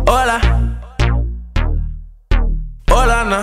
Hola, hola, nah.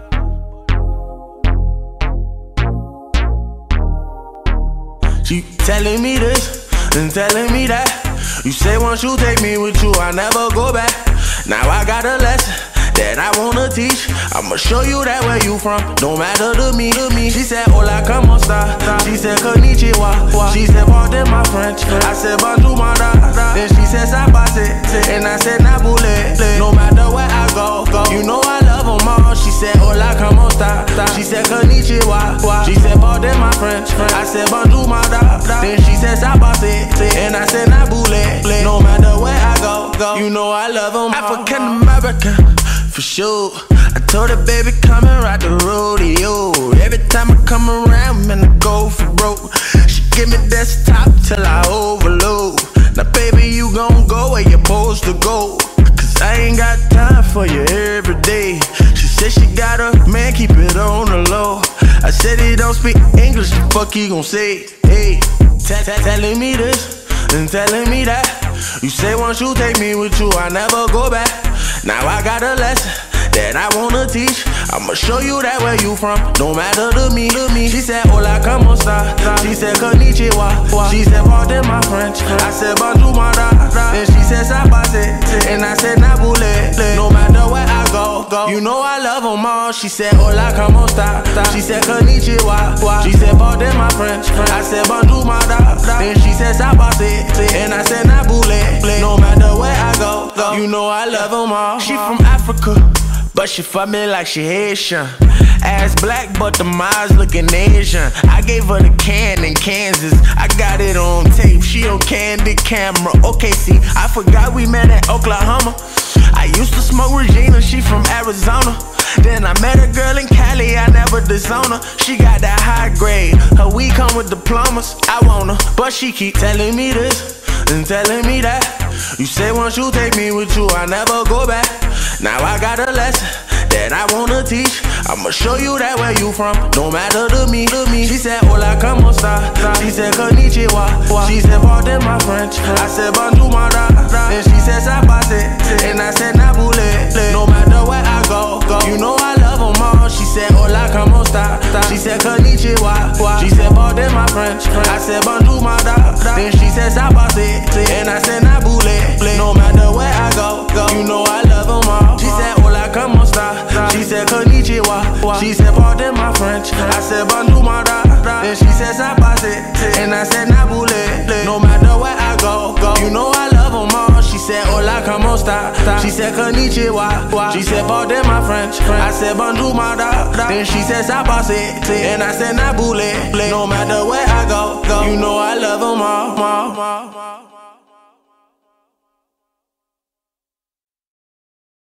She telling me this and telling me that. You say once you take me with you, I never go back. Now I got a lesson that I wanna teach. I'ma show you that where you from, no matter to me. She said, hola, como esta? She said, konnichiwa. She said, pardon my French. I said, bonjour, mada. Then she said, sabase. And I said, nabule. No matter where I go, you know I love them all. She said, hola, como esta? She said, konnichiwa. She said, pardon my French. I said, bonjour, mada. Then she said, sabase. And I said, nabule. No matter where I go, you know I love them all. African American, for sure. I told her, baby, come and ride the rodeo. Every time I come around, man, I go for broke. She give me desktop till I overload. Now, baby, you gon' go where you're supposed to go. Cause I ain't got time for you every day. She said she got a man, keep it on the low. I said he don't speak English, the fuck he gon' say? Hey, telling me this and telling me that. You say once you take me with you, I never go back. Now I got a lesson that I wanna teach. I'ma show you that where you from, no matter to me. She said, hola, como esta? She said, konnichiwa. She said, pardon my French. I said, bonjour, mada. Then she said, sabase. And I said, nabule. No matter where I go, you know I love them all. She said, hola, como esta? She said, konnichiwa. She said, pardon my French. I said, bonjour, mada. Then she said, sabase. And I said, nabule. No matter where I go, you know I love them all. She from Africa, but she fuck me like she Haitian. Ass black, but the eyes looking Asian. I gave her the can in Kansas. I got it on tape, she on candid camera. Okay, see, I forgot we met in Oklahoma. I used to smoke Regina, she from Arizona. Then I met a girl in Cali, I never disown her. She got that high grade, her weed come with diplomas. I want her, but she keep telling me this and telling me that. You say once you take me with you, I never go back. Now I got a lesson that I wanna teach. I'ma show you that where you from, no matter to me. She said, hola, como esta? She said, konnichiwa. She said, pardon my French. I said, bonjour, mada. Then she said, sabase. And I said, nabule. No matter where I go, you know I love them all. She said, hola, como esta? She said, konnichiwa. She said, pardon my French. I said, bonjour, mada. Then she said, sabase. And I said, nabule. No matter where I go, you know I love them all. She said, hola, como esta? She said, konnichiwa. She said, pardon my French. I said, bonjour, mada. Then she said, sabase. And I said, nabule. No matter where I go, you know I love them all. She said, hola, como esta? She said, konnichiwa. She said, pardon my French. I said, bonjour, mada. Then she said, sabase. And I said, nabule. No matter where I go, you know I love them all.